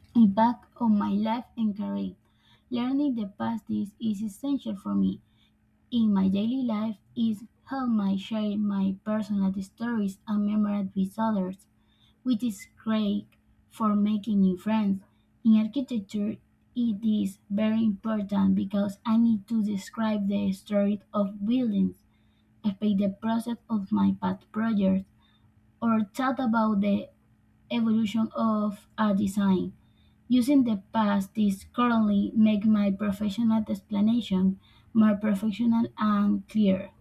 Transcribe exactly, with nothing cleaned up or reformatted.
impact on my life and career. Learning the past is, is essential for me. In my daily life is how I share my personal stories and memories with others, which is great for making new friends. In architecture, it is very important because I need to describe the story of buildings, explain the process of my past projects, or chat about the evolution of a design. Using the past is currently make my professional explanation more professional and clear.